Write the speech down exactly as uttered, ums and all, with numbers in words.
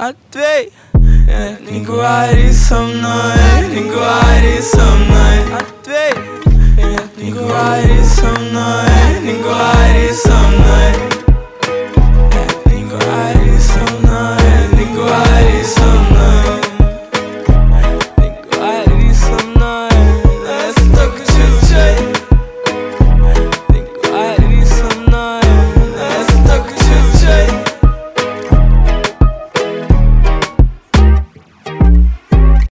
Atwey, nigga why this some night, nigga why this some night. Atwey, nigga why this some night, nigga why